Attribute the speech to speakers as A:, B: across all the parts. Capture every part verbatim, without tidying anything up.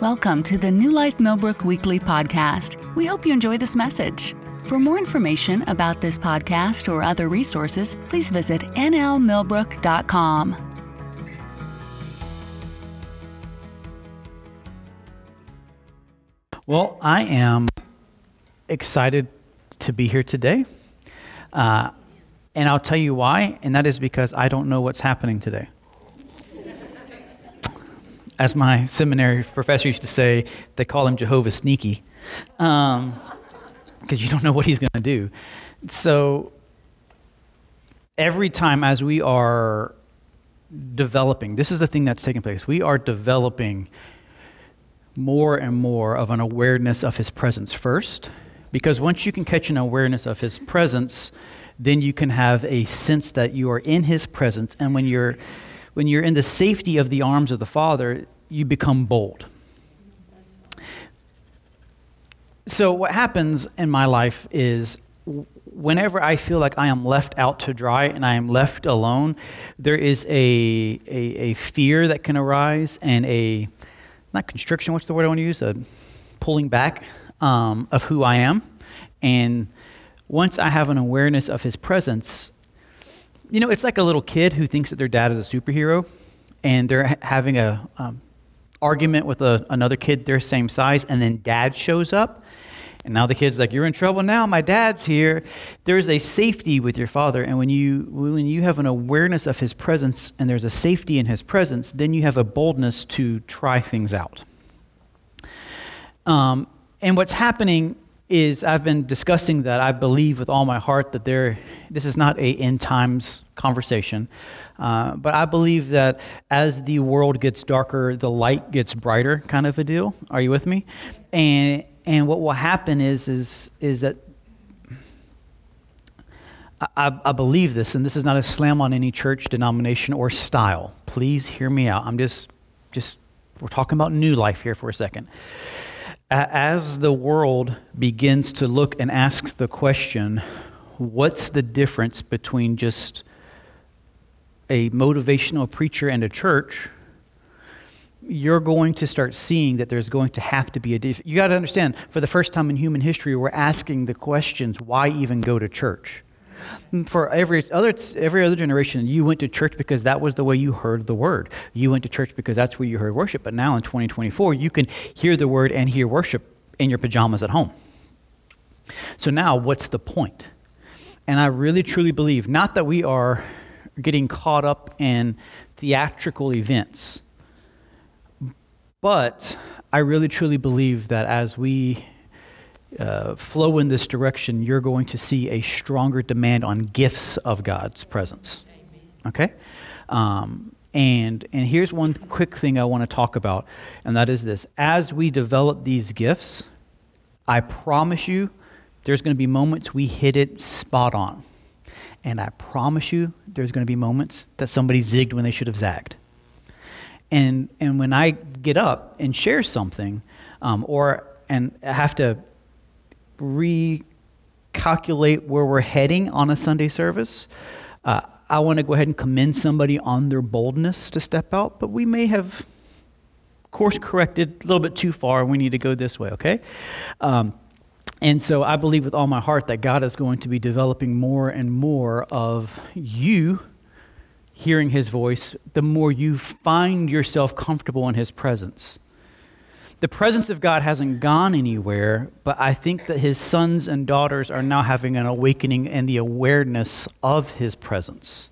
A: Welcome to the New Life Millbrook Weekly Podcast. We hope you enjoy this message. For more information about this podcast or other resources, please visit n l millbrook dot com.
B: Well, I am excited to be here today, uh, and I'll tell you why, and that is because I don't know what's happening today. As my seminary professor used to say, they call him Jehovah Sneaky, um, because you don't know what he's going to do. So every time as we are developing, this is the thing that's taking place, we are developing more and more of an awareness of his presence first, because once you can catch an awareness of his presence, then you can have a sense that you are in his presence, and when you're when you're in the safety of the arms of the Father, you become bold. So what happens in my life is whenever I feel like I am left out to dry and I am left alone, there is a a, a fear that can arise and a not constriction, what's the word I want to use? A pulling back um, of who I am. And once I have an awareness of his presence, you know, it's like a little kid who thinks that their dad is a superhero, and they're ha- having a um, argument with a, another kid their same size, and then dad shows up, and now the kid's like, "You're in trouble now, my dad's here." There's a safety with your Father, and when you when you have an awareness of his presence, and there's a safety in his presence, then you have a boldness to try things out. Um, and what's happening is I've been discussing that I believe with all my heart that there, this is not a end times conversation, uh, but I believe that as the world gets darker, the light gets brighter, kind of a deal. Are you with me? And and what will happen is is is that I, I believe this, and this is not a slam on any church, denomination, or style. Please hear me out. I'm just just we're talking about New Life here for a second. As the world begins to look and ask the question, what's the difference between just a motivational preacher and a church, you're going to start seeing that there's going to have to be a difference. You got to understand, for the first time in human history, we're asking the questions, why even go to church? For every other every other generation, you went to church because that was the way you heard the word. You went to church because that's where you heard worship. But now in twenty twenty-four, you can hear the word and hear worship in your pajamas at home. So now what's the point? And I really truly believe, not that we are getting caught up in theatrical events, but I really truly believe that as we Uh, flow in this direction, you're going to see a stronger demand on gifts of God's presence. Okay? Um, and and here's one quick thing I want to talk about, and that is this. As we develop these gifts, I promise you there's going to be moments we hit it spot on. And I promise you there's going to be moments that somebody zigged when they should have zagged. And and when I get up and share something, um, or and I have to recalculate where we're heading on a Sunday service, uh, I want to go ahead and commend somebody on their boldness to step out, but we may have course corrected a little bit too far. We need to go this way, okay? Um, and so I believe with all my heart that God is going to be developing more and more of you hearing his voice, the more you find yourself comfortable in his presence. The presence of God hasn't gone anywhere, but I think that his sons and daughters are now having an awakening and the awareness of his presence.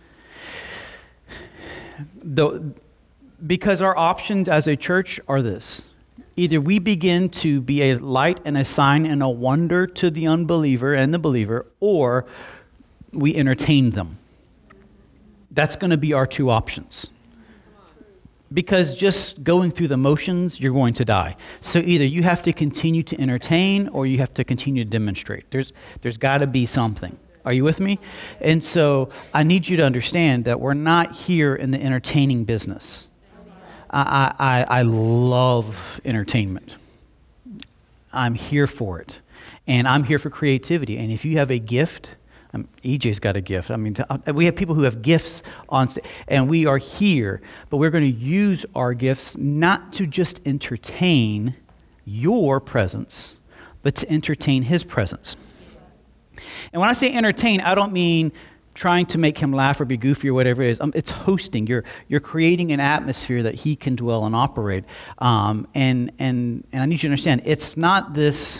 B: Though, because our options as a church are this. Either we begin to be a light and a sign and a wonder to the unbeliever and the believer, or we entertain them. That's going to be our two options. Because just going through the motions, you're going to die. So either you have to continue to entertain or you have to continue to demonstrate. There's there's got to be something. Are you with me? And so I need you to understand that we're not here in the entertaining business. I I, I love entertainment. I'm here for it. And I'm here for creativity. And if you have a gift, Um, E J's got a gift. I mean, to, uh, we have people who have gifts on stage, and we are here, but we're going to use our gifts not to just entertain your presence, but to entertain his presence. And when I say entertain, I don't mean trying to make him laugh or be goofy or whatever it is. Um, it's hosting. You're you're creating an atmosphere that he can dwell and operate. Um, and and and I need you to understand, it's not this.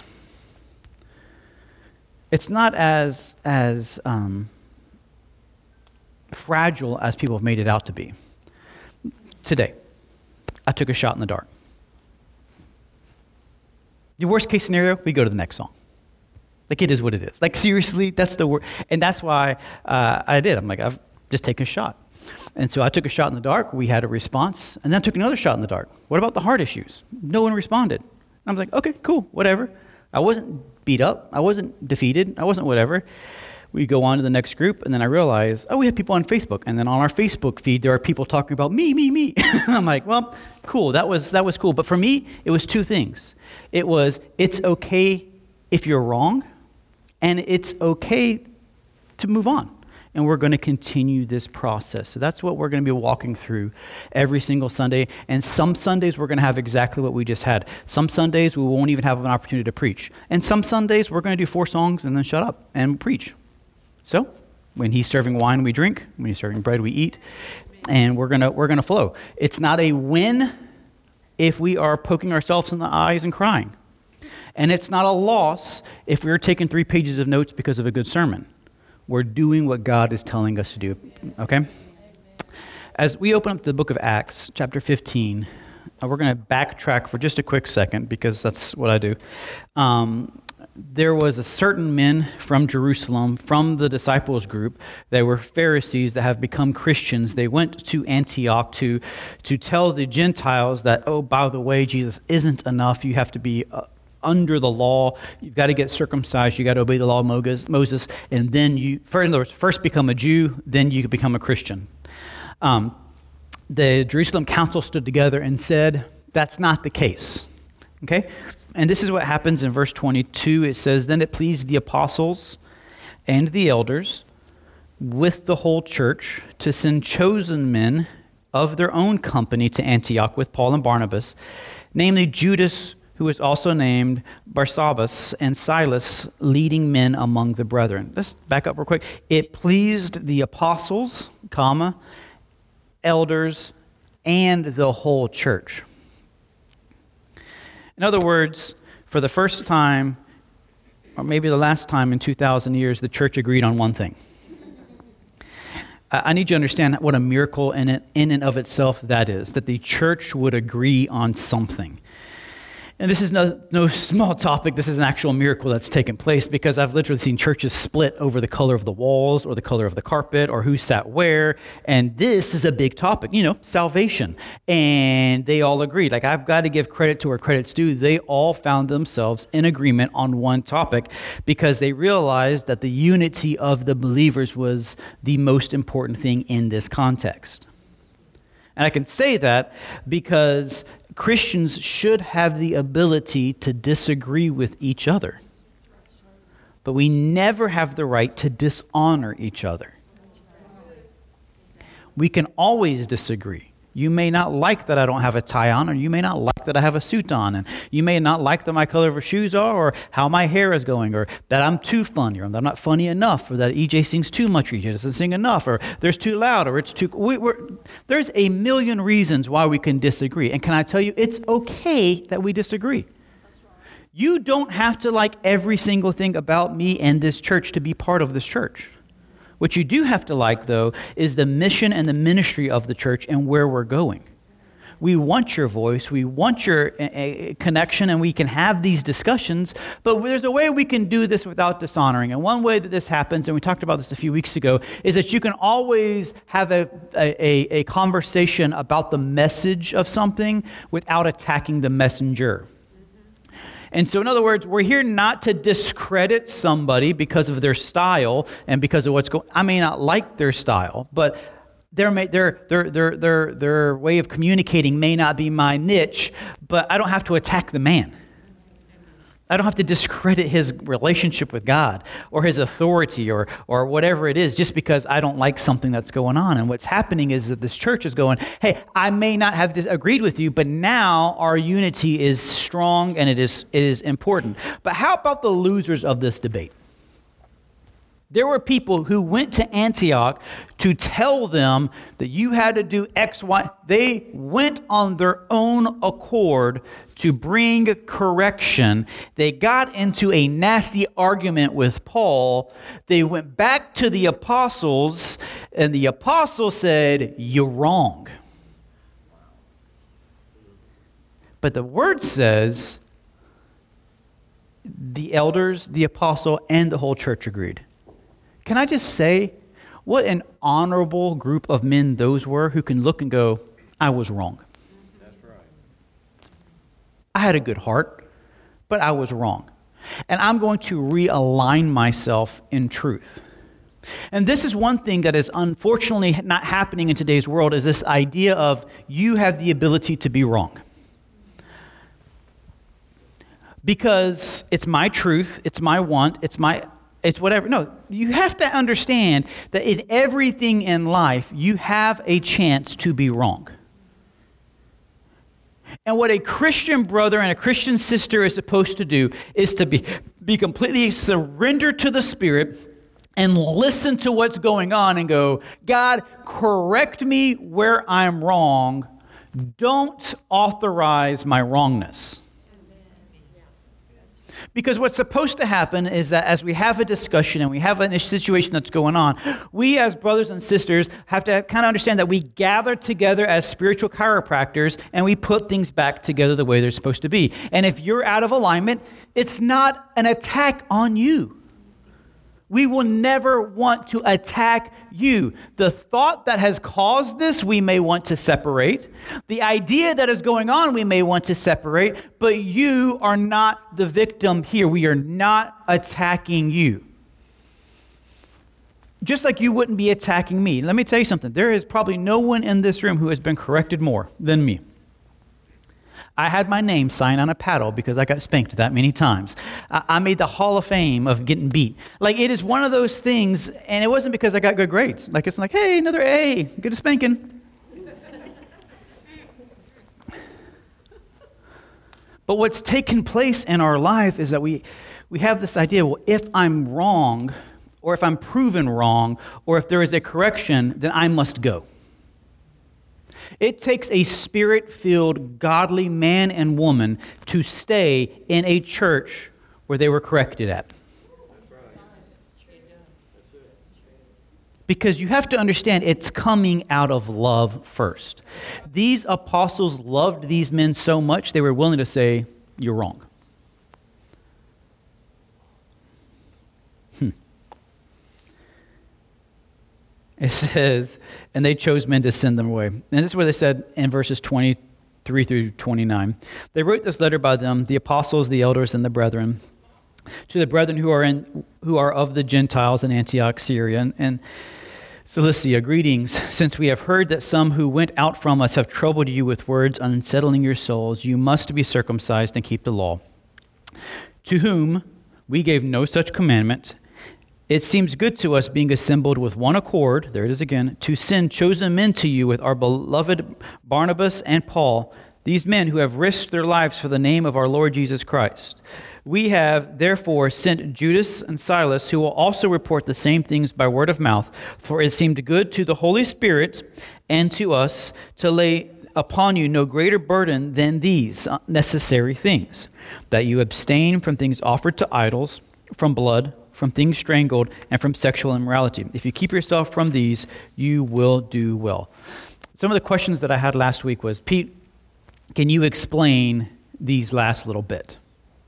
B: It's not as as um, fragile as people have made it out to be. Today, I took a shot in the dark. The worst case scenario, we go to the next song. Like, it is what it is. Like, seriously, that's the word. And that's why uh, I did. I'm like, I've just taken a shot. And so I took a shot in the dark. We had a response. And then I took another shot in the dark. What about the heart issues? No one responded. And I was like, okay, cool, whatever. I wasn't beat up. I wasn't defeated. I wasn't whatever. We go on to the next group, and then I realize, oh, we have people on Facebook. And then on our Facebook feed, there are people talking about me, me, me. I'm like, well, cool. That was that was cool. But for me, it was two things. It was, it's okay if you're wrong, and it's okay to move on. And we're going to continue this process. So that's what we're going to be walking through every single Sunday. And some Sundays we're going to have exactly what we just had. Some Sundays we won't even have an opportunity to preach. And some Sundays we're going to do four songs and then shut up and preach. So when he's serving wine, we drink. When he's serving bread, we eat. And we're going to we're going to flow. It's not a win if we are poking ourselves in the eyes and crying. And it's not a loss if we're taking three pages of notes because of a good sermon. We're doing what God is telling us to do, okay? As we open up the book of Acts, chapter fifteen, uh, we're going to backtrack for just a quick second because that's what I do. Um, there was a certain men from Jerusalem, from the disciples group, they were Pharisees that have become Christians. They went to Antioch to, to tell the Gentiles that, oh, by the way, Jesus isn't enough. You have to be uh, under the law. You've got to get circumcised. You got to obey the law of Moses. And then you, in other words, first become a Jew, then you can become a Christian. Um, the Jerusalem council stood together and said, that's not the case. Okay? And this is what happens in verse twenty-two. It says, then it pleased the apostles and the elders with the whole church to send chosen men of their own company to Antioch with Paul and Barnabas, namely Judas, who was also named Barsabbas, and Silas, leading men among the brethren. Let's back up real quick. It pleased the apostles, comma, elders, and the whole church. In other words, for the first time, or maybe the last time in two thousand years, the church agreed on one thing. I need you to understand what a miracle in, it, in and of itself that is, that the church would agree on something. And this is no, no small topic. This is an actual miracle that's taken place because I've literally seen churches split over the color of the walls or the color of the carpet or who sat where. And this is a big topic, you know, salvation. And they all agreed. Like, I've got to give credit to where credit's due. They all found themselves in agreement on one topic because they realized that the unity of the believers was the most important thing in this context. And I can say that because Christians should have the ability to disagree with each other. But we never have the right to dishonor each other. We can always disagree. You may not like that I don't have a tie on, or you may not like that I have a suit on, and you may not like that my color of shoes are, or how my hair is going, or that I'm too funny, or that I'm not funny enough, or that E J sings too much, or E J doesn't sing enough, or there's too loud, or it's too... We, we're, there's a million reasons why we can disagree. And can I tell you, it's okay that we disagree. You don't have to like every single thing about me and this church to be part of this church. What you do have to like, though, is the mission and the ministry of the church and where we're going. We want your voice, we want your uh, connection, and we can have these discussions, but there's a way we can do this without dishonoring. And one way that this happens, and we talked about this a few weeks ago, is that you can always have a, a, a conversation about the message of something without attacking the messenger. And so, in other words, we're here not to discredit somebody because of their style and because of what's going on. I may not like their style, but their, their, their, their, their, their way of communicating may not be my niche, but I don't have to attack the man. I don't have to discredit his relationship with God or his authority or or whatever it is just because I don't like something that's going on. And what's happening is that this church is going, hey, I may not have agreed with you, but now our unity is strong and it is it is important. But how about the losers of this debate? There were people who went to Antioch to tell them that you had to do X, Y. They went on their own accord to bring correction. They got into a nasty argument with Paul. They went back to the apostles, and the apostle said, "You're wrong." But the word says the elders, the apostle, and the whole church agreed. Can I just say, what an honorable group of men those were who can look and go, I was wrong. That's right. I had a good heart, but I was wrong. And I'm going to realign myself in truth. And this is one thing that is unfortunately not happening in today's world, is this idea of you have the ability to be wrong. Because it's my truth, it's my want, it's my... It's whatever. No, you have to understand that in everything in life, you have a chance to be wrong. And what a Christian brother and a Christian sister is supposed to do is to be, be completely surrendered to the Spirit and listen to what's going on and go, God, correct me where I'm wrong. Don't authorize my wrongness. Because what's supposed to happen is that as we have a discussion and we have a situation that's going on, we as brothers and sisters have to kind of understand that we gather together as spiritual chiropractors and we put things back together the way they're supposed to be. And if you're out of alignment, it's not an attack on you. We will never want to attack you. The thought that has caused this, we may want to separate. The idea that is going on, we may want to separate. But you are not the victim here. We are not attacking you. Just like you wouldn't be attacking me. Let me tell you something. There is probably no one in this room who has been corrected more than me. I had my name signed on a paddle because I got spanked that many times. I made the Hall of Fame of getting beat. Like, it is one of those things, and it wasn't because I got good grades. Like, it's like, hey, another A, get a spanking. But what's taken place in our life is that we, we have this idea, well, if I'm wrong, or if I'm proven wrong, or if there is a correction, then I must go. It takes a spirit-filled, godly man and woman to stay in a church where they were corrected at. Because you have to understand, it's coming out of love first. These apostles loved these men so much, they were willing to say, you're wrong. Hmm. It says, and they chose men to send them away. And this is where they said in verses twenty-three through twenty-nine, they wrote this letter by them, the apostles, the elders, and the brethren, to the brethren who are in who are of the Gentiles in Antioch, Syria, and, and Cilicia, greetings, since we have heard that some who went out from us have troubled you with words, unsettling your souls. You must be circumcised and keep the law. To whom we gave no such commandment. It seems good to us, being assembled with one accord, there it is again, to send chosen men to you with our beloved Barnabas and Paul, these men who have risked their lives for the name of our Lord Jesus Christ. We have, therefore, sent Judas and Silas, who will also report the same things by word of mouth, for it seemed good to the Holy Spirit and to us to lay upon you no greater burden than these necessary things, that you abstain from things offered to idols, from blood, from things strangled, and from sexual immorality. If you keep yourself from these, you will do well. Some of the questions that I had last week was, Pete, can you explain these last little bit?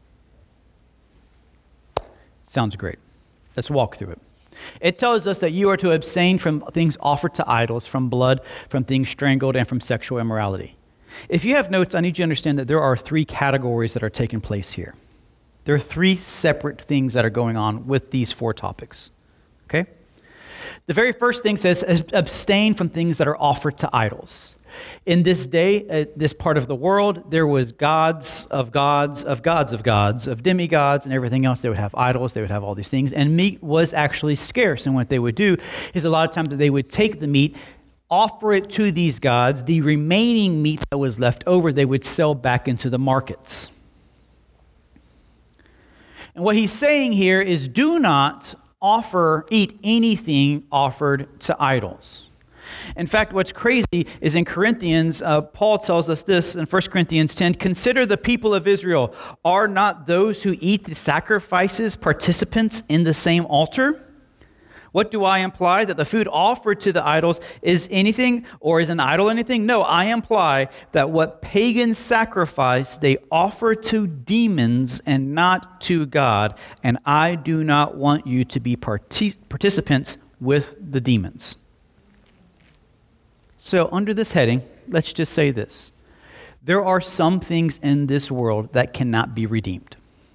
B: Sounds great. Let's walk through it. It tells us that you are to abstain from things offered to idols, from blood, from things strangled, and from sexual immorality. If you have notes, I need you to understand that there are three categories that are taking place here. There are three separate things that are going on with these four topics, okay? The very first thing says abstain from things that are offered to idols. In this day, uh, this part of the world, there was gods of gods of gods of gods, of demigods and everything else. They would have idols. They would have all these things. And meat was actually scarce. And what they would do is a lot of times they would take the meat, offer it to these gods. The remaining meat that was left over, they would sell back into the markets. And what he's saying here is do not offer, eat anything offered to idols. In fact, what's crazy is in Corinthians, uh, Paul tells us this in First Corinthians ten, consider the people of Israel. Are not those who eat the sacrifices participants in the same altar? What do I imply? That the food offered to the idols is anything, or is an idol anything? No, I imply that what pagans sacrifice, they offer to demons and not to God. And I do not want you to be partic- participants with the demons. So under this heading, let's just say this. There are some things in this world that cannot be redeemed.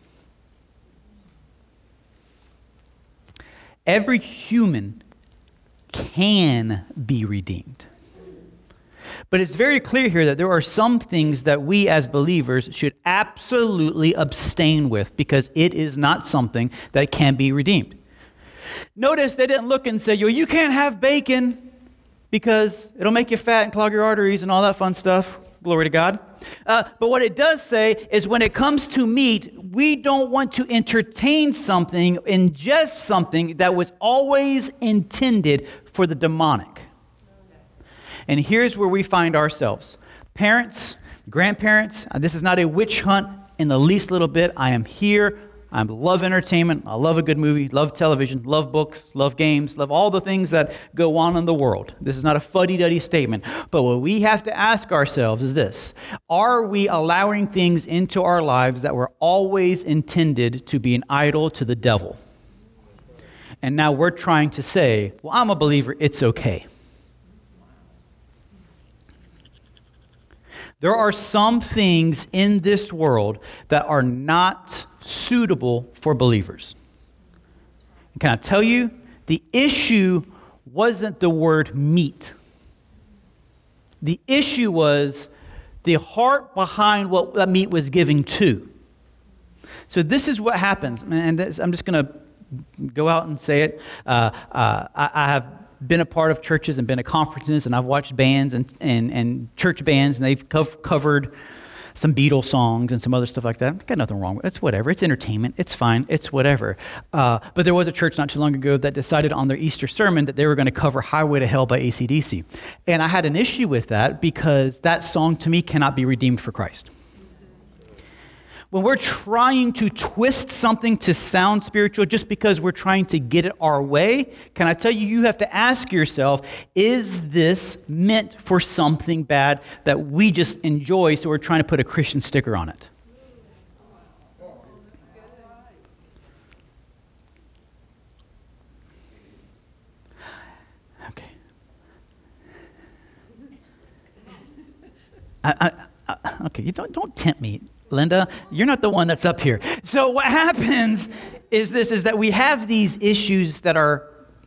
B: Every human can be redeemed. But it's very clear here that there are some things that we as believers should absolutely abstain with because it is not something that can be redeemed. Notice they didn't look and say, yo, you can't have bacon because it'll make you fat and clog your arteries and all that fun stuff. Glory to God. Uh, but what it does say is when it comes to meat, we don't want to entertain something, ingest something that was always intended for the demonic. And here's where we find ourselves. Parents, grandparents, uh, this is not a witch hunt in the least little bit. I am here. I love entertainment. I love a good movie, love television, love books, love games, love all the things that go on in the world. This is not a fuddy-duddy statement. But what we have to ask ourselves is this. Are we allowing things into our lives that were always intended to be an idol to the devil? And now we're trying to say, well, I'm a believer, it's okay. There are some things in this world that are not suitable for believers. And can I tell you, the issue wasn't the word meat. The issue was the heart behind what that meat was giving to. So this is what happens, and this, I'm just going to go out and say it. Uh, uh, I, I have been a part of churches and been at conferences, and I've watched bands and and, and church bands, and they've co- covered some Beatles songs and some other stuff like that. Got nothing wrong with it. It's whatever. It's entertainment. It's fine. It's whatever. Uh, but there was a church not too long ago that decided on their Easter sermon that they were going to cover Highway to Hell by A C D C. And I had an issue with that because that song to me cannot be redeemed for Christ. When we're trying to twist something to sound spiritual just because we're trying to get it our way, can I tell you, you have to ask yourself, is this meant for something bad that we just enjoy, so we're trying to put a Christian sticker on it? Okay. I, I, I, okay, you don't don't tempt me. Linda, you're not the one that's up here. So what happens is this, is that we have these issues that are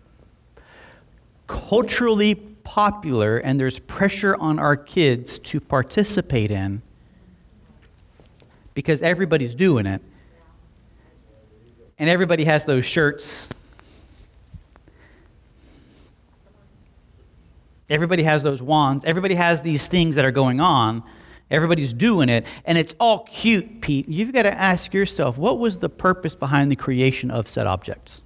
B: culturally popular and there's pressure on our kids to participate in because everybody's doing it. And everybody has those shirts. Everybody has those wands. Everybody has these things that are going on. Everybody's doing it, and it's all cute, Pete. You've got to ask yourself, what was the purpose behind the creation of said objects?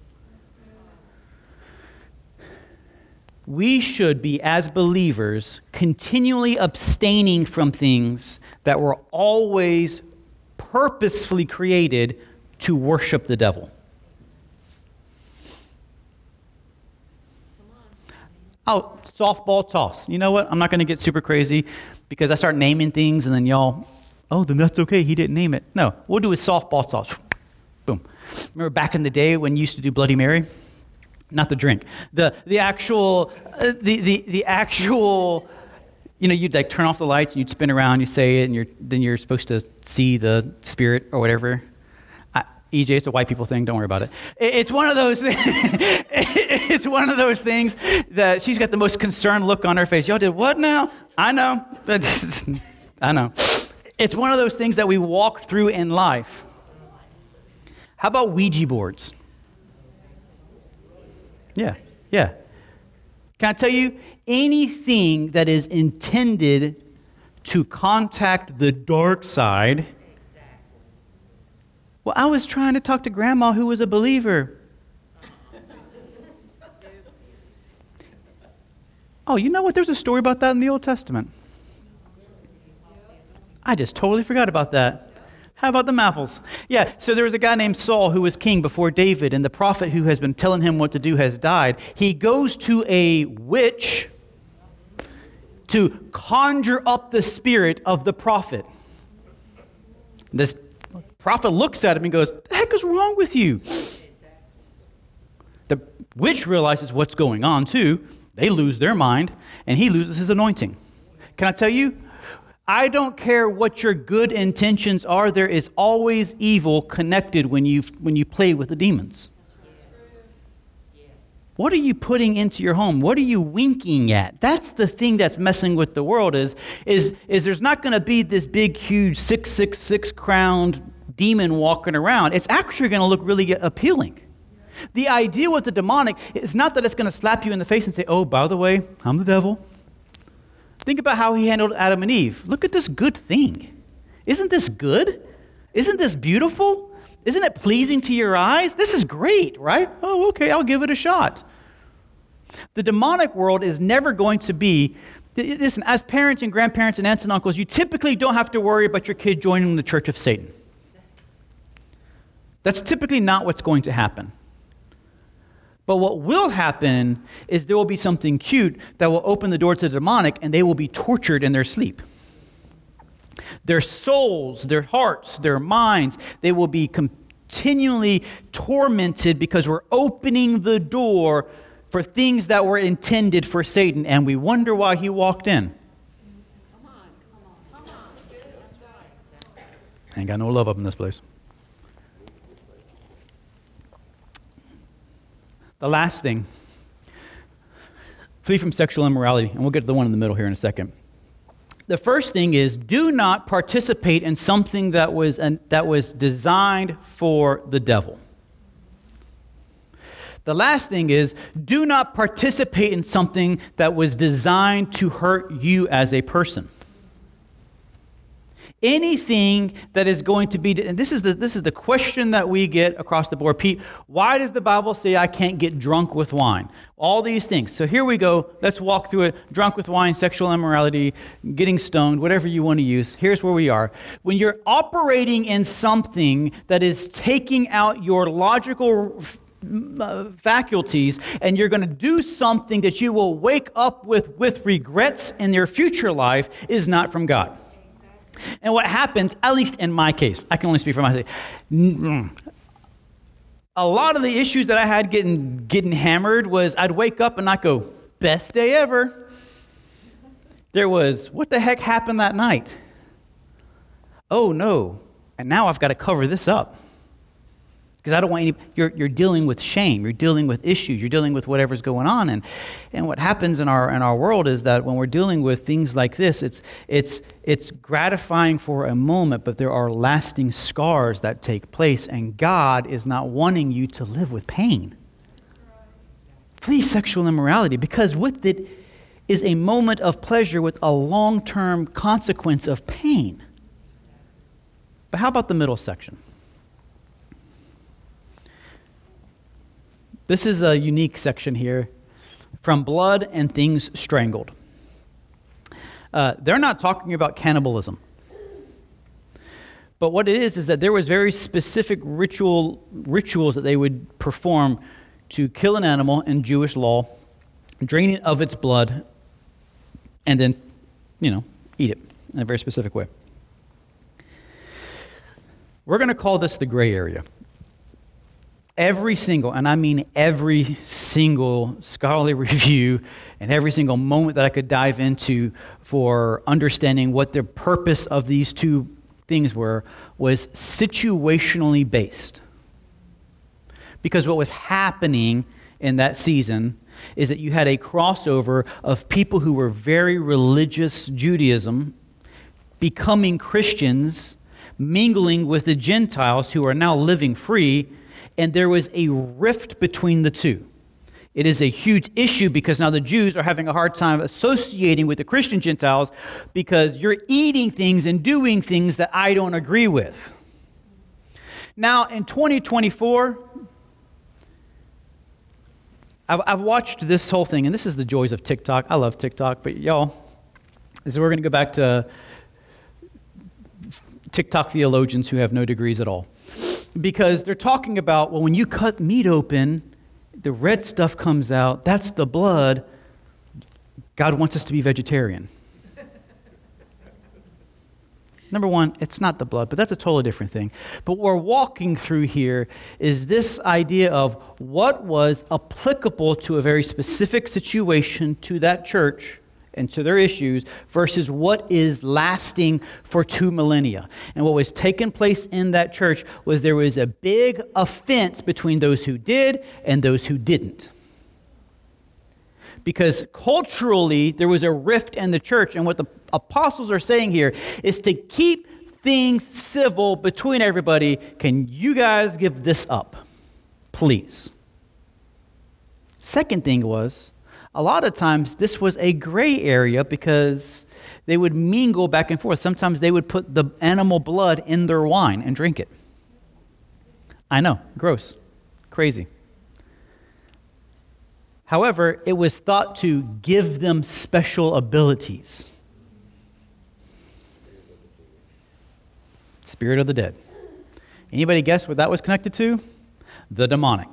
B: We should be, as believers, continually abstaining from things that were always purposefully created to worship the devil. Oh, softball toss. You know what? I'm not going to get super crazy because I start naming things and then y'all, oh, then that's okay. He didn't name it. No, we'll do a softball toss. Boom. Remember back in the day when you used to do Bloody Mary? Not the drink. The the actual, uh, the, the, the actual, you know, you'd like turn off the lights and you'd spin around, you say it, and you're then you're supposed to see the spirit or whatever. I, E J, it's a white people thing. Don't worry about it. It's one of those. It's one of those things that she's got the most concerned look on her face. Y'all did what now? I know. I know. It's one of those things that we walk through in life. How about Ouija boards? Yeah, yeah. Can I tell you, anything that is intended to contact the dark side. Well, I was trying to talk to Grandma who was a believer. Oh, you know what? There's a story about that in the Old Testament. I just totally forgot about that. How about the apples? Yeah, so there was a guy named Saul who was king before David, and the prophet who has been telling him what to do has died. He goes to a witch to conjure up the spirit of the prophet. This prophet looks at him and goes, "The heck is wrong with you?" The witch realizes what's going on too. They lose their mind, and he loses his anointing. Can I tell you? I don't care what your good intentions are. There is always evil connected when you when you play with the demons. What are you putting into your home? What are you winking at? That's the thing that's messing with the world is, is, is there's not going to be this big, huge six six six crowned demon walking around. It's actually going to look really appealing. The idea with the demonic is not that it's going to slap you in the face and say, "Oh, by the way, I'm the devil." Think about how he handled Adam and Eve. Look at this good thing. Isn't this good? Isn't this beautiful? Isn't it pleasing to your eyes? This is great, right? Oh, okay, I'll give it a shot. The demonic world is never going to be, listen, as parents and grandparents and aunts and uncles, you typically don't have to worry about your kid joining the church of Satan. That's typically not what's going to happen. But what will happen is there will be something cute that will open the door to the demonic, and they will be tortured in their sleep. Their souls, their hearts, their minds, they will be continually tormented because we're opening the door for things that were intended for Satan, and we wonder why he walked in. Come on, come on, come on. Ain't got no love up in this place. The last thing, flee from sexual immorality, and we'll get to the one in the middle here in a second. The first thing is, do not participate in something that was an, that was designed for the devil. The last thing is, do not participate in something that was designed to hurt you as a person. Anything that is going to be, and this is the this is the question that we get across the board. Pete, why does the Bible say I can't get drunk with wine? All these things. So here we go. Let's walk through it. Drunk with wine, sexual immorality, getting stoned, whatever you want to use. Here's where we are. When you're operating in something that is taking out your logical uh, faculties, and you're going to do something that you will wake up with with regrets in your future life, is not from God. And what happens, at least in my case, I can only speak for myself, a lot of the issues that I had getting getting hammered was I'd wake up and not go, "Best day ever." There was, "What the heck happened that night?" "Oh no, and now I've got to cover this up." Because I don't want any, you're, you're dealing with shame, you're dealing with issues, you're dealing with whatever's going on. And and what happens in our in our world is that when we're dealing with things like this, it's it's it's gratifying for a moment, but there are lasting scars that take place, and God is not wanting you to live with pain. Flee sexual immorality, because with it is a moment of pleasure with a long-term consequence of pain. But how about the middle section? This is a unique section here, from blood and things strangled. Uh, they're not talking about cannibalism. But what it is, is that there was very specific ritual rituals that they would perform to kill an animal in Jewish law, drain it of its blood, and then, you know, eat it in a very specific way. We're going to call this the gray area. Every single, and I mean every single scholarly review and every single moment that I could dive into for understanding what the purpose of these two things were, was situationally based. Because what was happening in that season is that you had a crossover of people who were very religious Judaism becoming Christians, mingling with the Gentiles who are now living free, and there was a rift between the two. It is a huge issue because now the Jews are having a hard time associating with the Christian Gentiles because you're eating things and doing things that I don't agree with. Now, in twenty twenty-four, I've, I've watched this whole thing, and this is the joys of TikTok. I love TikTok, but y'all, so we're going to go back to TikTok theologians who have no degrees at all. Because they're talking about, well, when you cut meat open, the red stuff comes out. That's the blood. God wants us to be vegetarian. Number one, it's not the blood, but that's a totally different thing. But what we're walking through here is this idea of what was applicable to a very specific situation to that church and to their issues versus what is lasting for two millennia. And what was taking place in that church was there was a big offense between those who did and those who didn't. Because culturally, there was a rift in the church, and what the apostles are saying here is to keep things civil between everybody. Can you guys give this up, please? Second thing was, a lot of times this was a gray area because they would mingle back and forth. Sometimes they would put the animal blood in their wine and drink it. I know, gross, crazy. However, it was thought to give them special abilities. Spirit of the dead. Anybody guess what that was connected to? The demonic.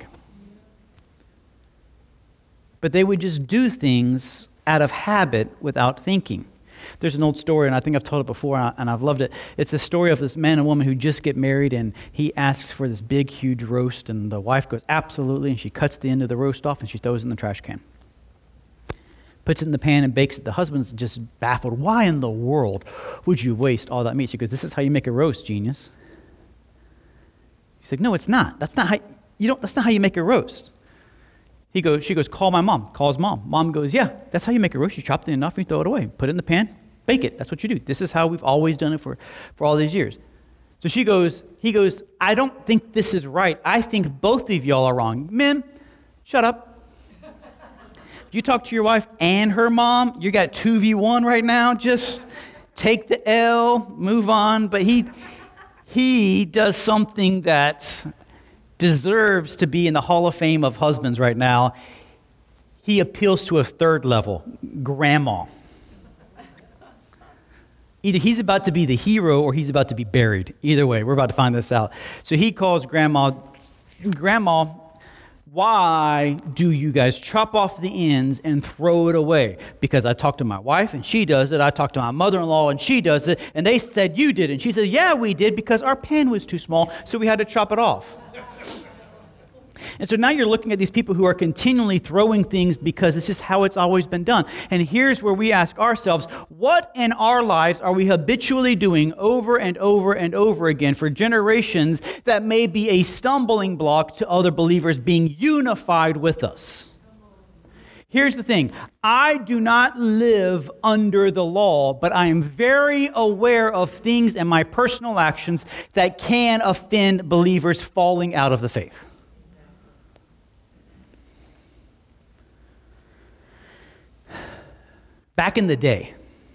B: But they would just do things out of habit without thinking. There's an old story, and I think I've told it before, and I've loved it. It's the story of this man and woman who just get married, and he asks for this big, huge roast, and the wife goes, absolutely, and she cuts the end of the roast off, and she throws it in the trash can. Puts it in the pan and bakes it. The husband's just baffled. Why in the world would you waste all that meat? She goes, this is how you make a roast, genius. He's like, no, it's not. That's not how you don't. That's not how you make a roast. He goes, she goes, call my mom. Calls mom. Mom goes, yeah, that's how you make a roast. You chop the end off and you throw it away. Put it in the pan, bake it. That's what you do. This is how we've always done it for, for all these years. So she goes, he goes, I don't think this is right. I think both of y'all are wrong. Men, shut up. You talk to your wife and her mom, you got two v one right now. Just take the L, move on. But he he does something that deserves to be in the Hall of Fame of husbands right now. He appeals to a third level, grandma. Either he's about to be the hero or he's about to be buried. Either way, we're about to find this out. So he calls grandma, Grandma, why do you guys chop off the ends and throw it away? Because I talked to my wife and she does it. I talked to my mother-in-law and she does it. And they said you did it. And she said, yeah, we did because our pan was too small, so we had to chop it off. And so now you're looking at these people who are continually throwing things because it's just how it's always been done. And here's where we ask ourselves, what in our lives are we habitually doing over and over and over again for generations that may be a stumbling block to other believers being unified with us? Here's the thing. I do not live under the law, but I am very aware of things in my personal actions that can offend believers falling out of the faith. Back in the day,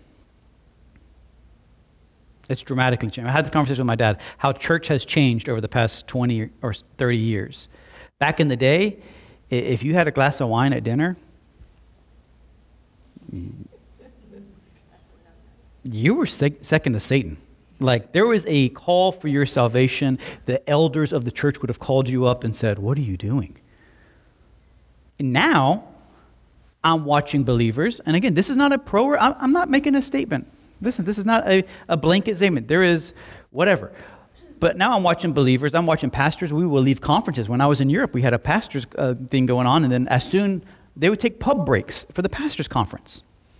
B: it's dramatically changed. I had the conversation with my dad, how church has changed over the past twenty or thirty years. Back in the day, if you had a glass of wine at dinner, you were sec- second to Satan. Like, there was a call for your salvation. The elders of the church would have called you up and said, what are you doing? And now, I'm watching believers, and again, this is not a pro, I'm not making a statement. Listen, this is not a, a blanket statement. There is whatever. But now I'm watching believers, I'm watching pastors. We will leave conferences. When I was in Europe, we had a pastor's uh, thing going on, and then as soon, they would take pub breaks for the pastor's conference.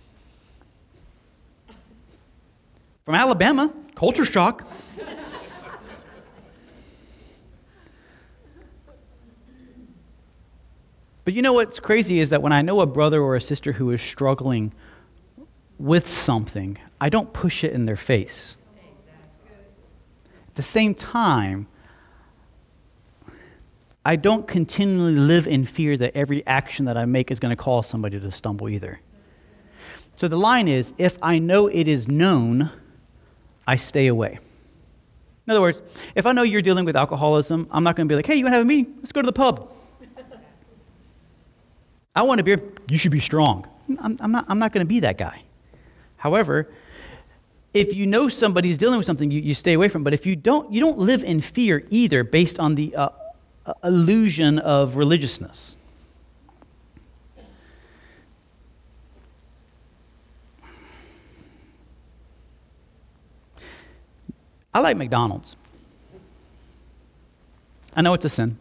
B: From Alabama, culture shock. But you know what's crazy is that when I know a brother or a sister who is struggling with something, I don't push it in their face. At the same time, I don't continually live in fear that every action that I make is going to cause somebody to stumble either. So the line is, if I know it is known, I stay away. In other words, if I know you're dealing with alcoholism, I'm not going to be like, hey, you want to have a meeting? Let's go to the pub. I want a beer. You should be strong. I'm, I'm not, I'm not going to be that guy. However, if you know somebody's dealing with something, you, you stay away from it. But if you don't, you don't live in fear either based on the uh, uh, illusion of religiousness. I like McDonald's. I know it's a sin.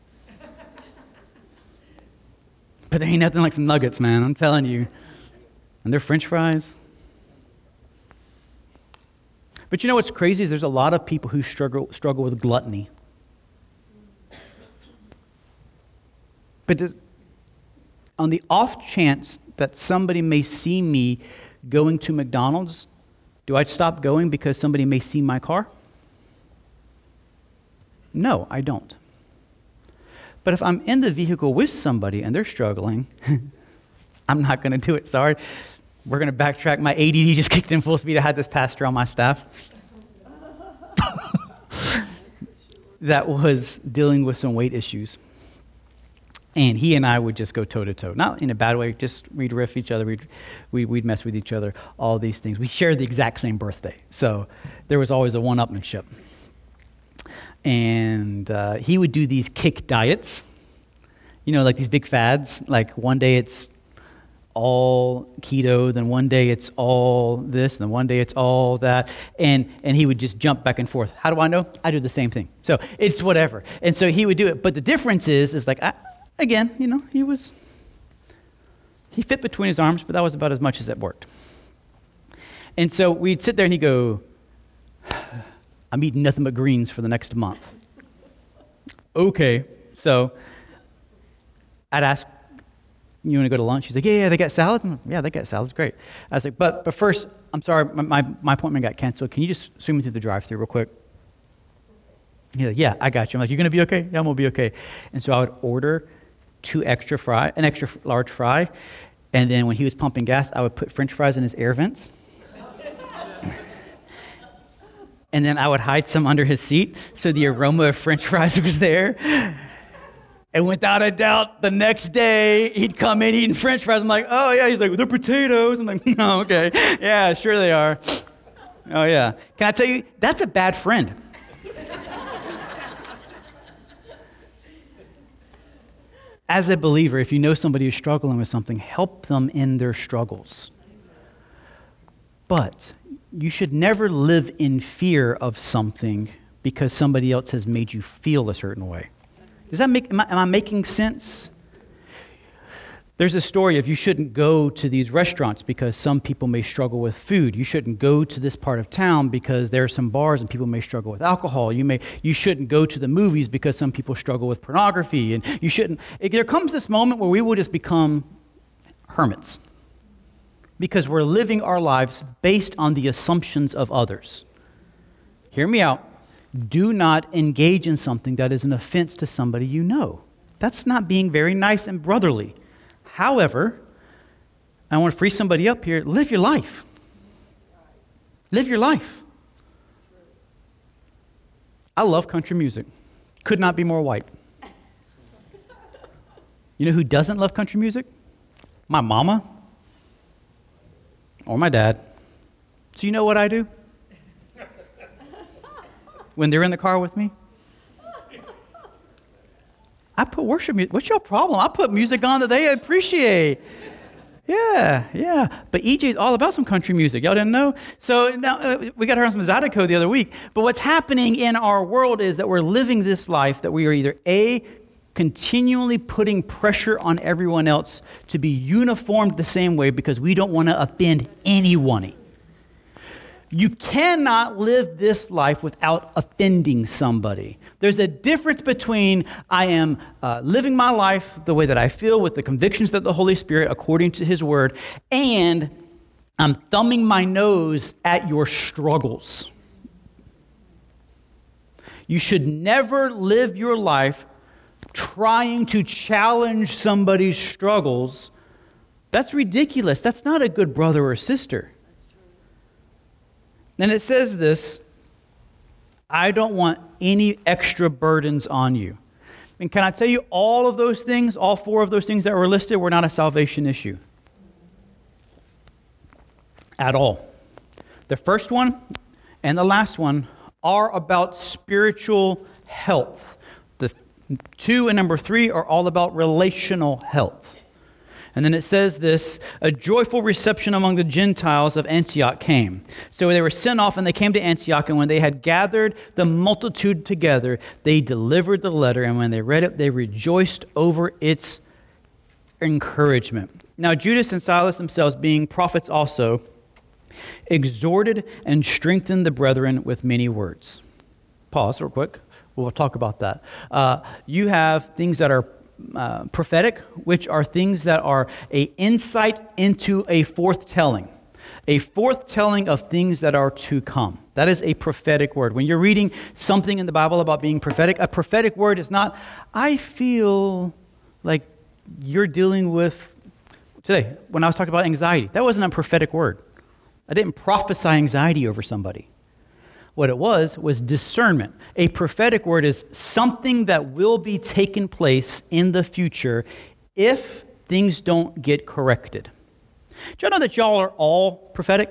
B: But there ain't nothing like some nuggets, man. I'm telling you. And their French fries. But you know what's crazy is there's a lot of people who struggle struggle with gluttony. But does, on the off chance that somebody may see me going to McDonald's, do I stop going because somebody may see my car? No, I don't. But if I'm in the vehicle with somebody and they're struggling, I'm not going to do it. Sorry. We're going to backtrack. My A D D just kicked in full speed. I had this pastor on my staff that was dealing with some weight issues. And he and I would just go toe-to-toe. Not in a bad way, just we'd riff each other, we'd, we, we'd mess with each other, all these things. We shared the exact same birthday, so there was always a one-upmanship. And uh, he would do these kick diets, you know, like these big fads. Like one day it's all keto, then one day it's all this, and then one day it's all that. And and he would just jump back and forth. How do I know? I do the same thing. So it's whatever. And so he would do it. But the difference is, is like, I, again, you know, he was, he fit between his arms, but that was about as much as it worked. And so we'd sit there and he'd go, I'm eating nothing but greens for the next month. Okay. So I'd ask, you want to go to lunch? He's like, yeah, yeah, they got salads? Like, yeah, they got salads. Great. I was like, but but first, I'm sorry, my, my, my appointment got canceled. Can you just swing me through the drive-thru real quick? He's like, yeah, I got you. I'm like, you going to be okay? Yeah, I'm going to be okay. And so I would order two extra fry, an extra large fry, and then when he was pumping gas, I would put French fries in his air vents. And then I would hide some under his seat so the aroma of French fries was there. And without a doubt, the next day, he'd come in eating French fries. I'm like, oh, yeah. He's like, they're potatoes. I'm like, no, okay. Yeah, sure they are. Oh, yeah. Can I tell you, that's a bad friend. As a believer, if you know somebody who's struggling with something, help them in their struggles. But you should never live in fear of something because somebody else has made you feel a certain way. Does that make, am I, am I making sense? There's a story of you shouldn't go to these restaurants because some people may struggle with food. You shouldn't go to this part of town because there are some bars and people may struggle with alcohol. You may, you shouldn't go to the movies because some people struggle with pornography. And you shouldn't, there comes this moment where we will just become hermits because we're living our lives based on the assumptions of others. Hear me out. Do not engage in something that is an offense to somebody you know. That's not being very nice and brotherly. However, I want to free somebody up here. Live your life. Live your life. I love country music. Could not be more white. You know who doesn't love country music? My mama or my dad. So you know what I do? When they're in the car with me, I put worship music. What's your problem? I put music on that they appreciate. Yeah, yeah. But E J's all about some country music. Y'all didn't know? So now uh, we got her on some Zydeco the other week. But what's happening in our world is that we're living this life that we are either A, continually putting pressure on everyone else to be uniformed the same way because we don't want to offend anyone. You cannot live this life without offending somebody. There's a difference between I am uh, living my life the way that I feel with the convictions that the Holy Spirit, according to his word, and I'm thumbing my nose at your struggles. You should never live your life trying to challenge somebody's struggles. That's ridiculous. That's not a good brother or sister. And it says this, I don't want any extra burdens on you. And can I tell you, all of those things, all four of those things that were listed were not a salvation issue. At all. The first one and the last one are about spiritual health. The two and number three are all about relational health. And then it says this, a joyful reception among the Gentiles of Antioch came. So they were sent off and they came to Antioch, and when they had gathered the multitude together, they delivered the letter, and when they read it, they rejoiced over its encouragement. Now Judas and Silas themselves, being prophets also, exhorted and strengthened the brethren with many words. Pause real quick. We'll talk about that. Uh, you have things that are Uh, prophetic, which are things that are a insight into a forthtelling, a forthtelling of things that are to come. That is a prophetic word. When you're reading something in the Bible about being prophetic, a prophetic word is not, I feel like you're dealing with, today, when I was talking about anxiety, that wasn't a prophetic word. I didn't prophesy anxiety over somebody. What it was, was discernment. A prophetic word is something that will be taking place in the future if things don't get corrected. Do y'all know that y'all are all prophetic?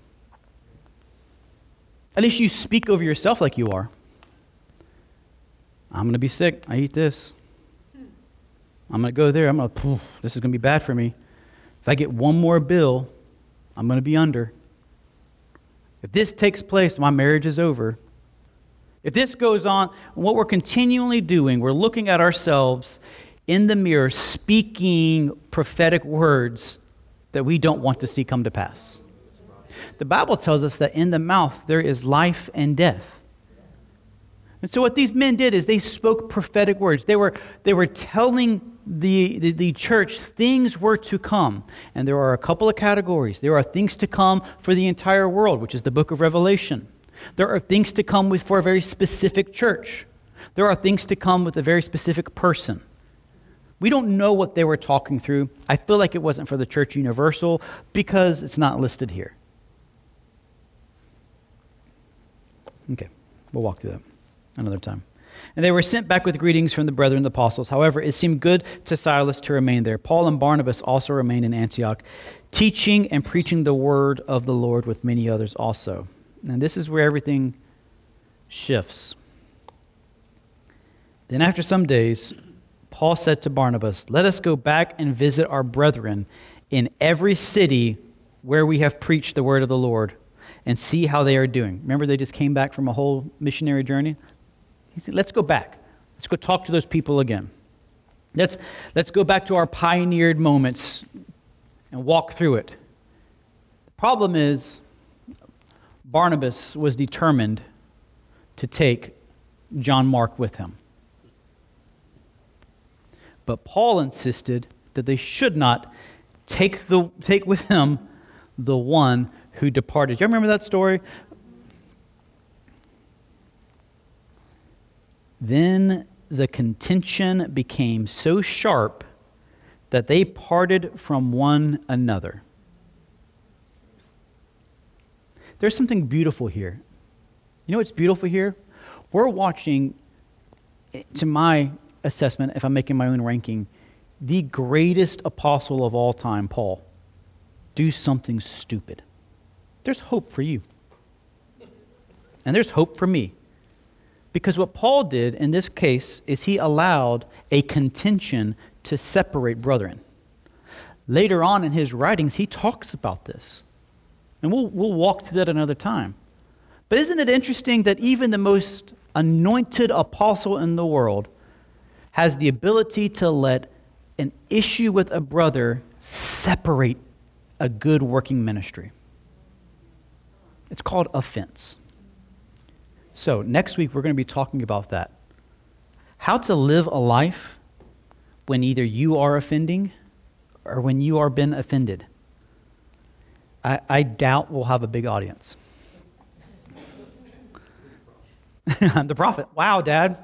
B: At least you speak over yourself like you are. I'm going to be sick. I eat this. I'm going to go there. I'm going to, this is going to be bad for me. If I get one more bill, I'm going to be under. If this takes place, my marriage is over. If this goes on, what we're continually doing, we're looking at ourselves in the mirror, speaking prophetic words that we don't want to see come to pass. The Bible tells us that in the mouth there is life and death. And so what these men did is they spoke prophetic words. They were, they were telling The, the, the church things were to come. And there are a couple of categories. There are things to come for the entire world, which is the book of Revelation. There are things to come with for a very specific church. There are things to come with a very specific person. We don't know what they were talking through. I feel like it wasn't for the church universal because it's not listed here. Okay, we'll walk through that another time. And they were sent back with greetings from the brethren, the apostles. However, it seemed good to Silas to remain there. Paul and Barnabas also remained in Antioch, teaching and preaching the word of the Lord with many others also. And this is where everything shifts. Then after some days, Paul said to Barnabas, let us go back and visit our brethren in every city where we have preached the word of the Lord and see how they are doing. Remember, they just came back from a whole missionary journey? He said, let's go back. Let's go talk to those people again. Let's, let's go back to our pioneered moments and walk through it. The problem is, Barnabas was determined to take John Mark with him. But Paul insisted that they should not take, the, take with him the one who departed. You remember that story? Then the contention became so sharp that they parted from one another. There's something beautiful here. You know what's beautiful here? We're watching, to my assessment, if I'm making my own ranking, the greatest apostle of all time, Paul, do something stupid. There's hope for you. And there's hope for me. Because what Paul did in this case is he allowed a contention to separate brethren. Later on in his writings, he talks about this. And we'll, we'll walk through that another time. But isn't it interesting that even the most anointed apostle in the world has the ability to let an issue with a brother separate a good working ministry? It's called offense. So next week, we're going to be talking about that. How to live a life when either you are offending or when you are been offended. I, I doubt we'll have a big audience. I'm the prophet. Wow, Dad.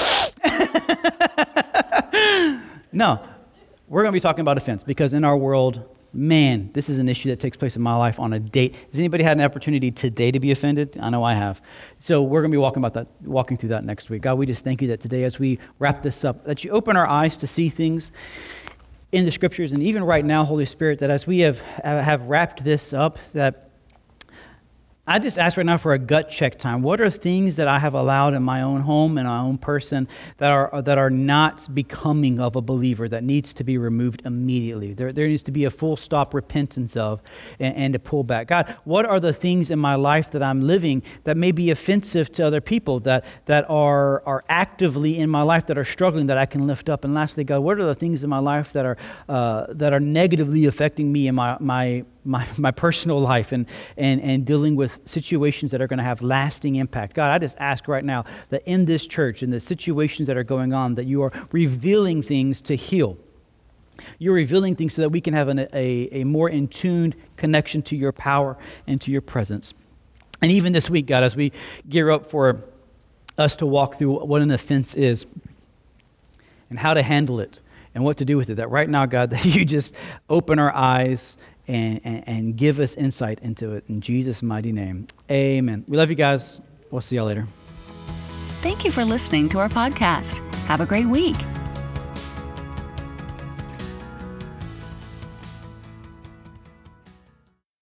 B: No, we're going to be talking about offense because in our world, man, this is an issue that takes place in my life on a date. Has anybody had an opportunity today to be offended? I know I have. So we're going to be walking about that, walking through that next week. God, we just thank you that today as we wrap this up, that you open our eyes to see things in the scriptures, and even right now, Holy Spirit, that as we have have wrapped this up, that I just ask right now for a gut check time. What are things that I have allowed in my own home and my own person that are that are not becoming of a believer, that needs to be removed immediately? There, there needs to be a full stop repentance of and, and to pull back. God, what are the things in my life that I'm living that may be offensive to other people, that that are are actively in my life that are struggling, that I can lift up? And lastly, God, what are the things in my life that are uh, that are negatively affecting me in my my My, my personal life and, and, and dealing with situations that are going to have lasting impact. God, I just ask right now that in this church, in the situations that are going on, that you are revealing things to heal. You're revealing things so that we can have an, a, a more in tuned connection to your power and to your presence. And even this week, God, as we gear up for us to walk through what an offense is and how to handle it and what to do with it, that right now, God, that you just open our eyes And, and, and give us insight into it. In Jesus' mighty name, amen. We love you guys. We'll see y'all later.
A: Thank you for listening to our podcast. Have a great week.